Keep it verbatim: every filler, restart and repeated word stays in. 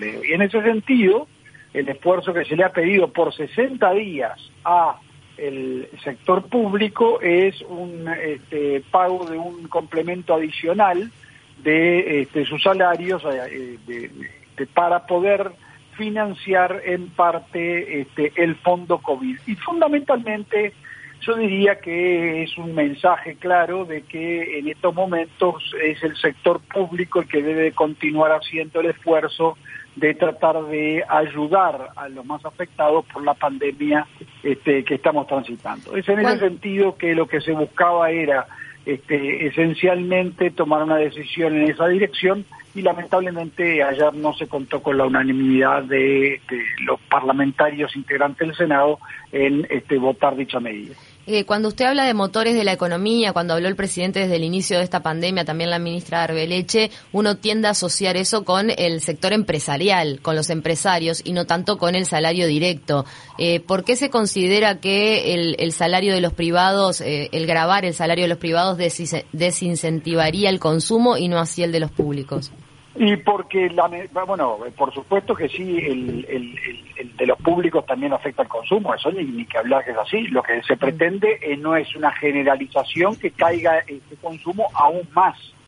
empleo. Y en ese sentido, el esfuerzo que se le ha pedido por sesenta días a el sector público es un este, pago de un complemento adicional de este, sus salarios eh, de, de, para poder financiar en parte este, el fondo COVID. Y fundamentalmente yo diría que es un mensaje claro de que en estos momentos es el sector público el que debe continuar haciendo el esfuerzo de tratar de ayudar a los más afectados por la pandemia este, que estamos transitando. Es en ese sentido que lo que se buscaba era este, esencialmente tomar una decisión en esa dirección, y lamentablemente ayer no se contó con la unanimidad de, de los parlamentarios integrantes del Senado en este, votar dicha medida. Eh, cuando usted habla de motores de la economía, cuando habló el presidente desde el inicio de esta pandemia, también la ministra Arbeleche, uno tiende a asociar eso con el sector empresarial, con los empresarios, y no tanto con el salario directo. Eh, ¿Por qué se considera que el, el salario de los privados, eh, el gravar el salario de los privados desis, desincentivaría el consumo y no así el de los públicos? Y porque, la, bueno, por supuesto que sí, el, el, el, el de los públicos también afecta al consumo, eso ni, ni que hablar que es así. Lo que se pretende eh, no es una generalización que caiga este consumo aún más.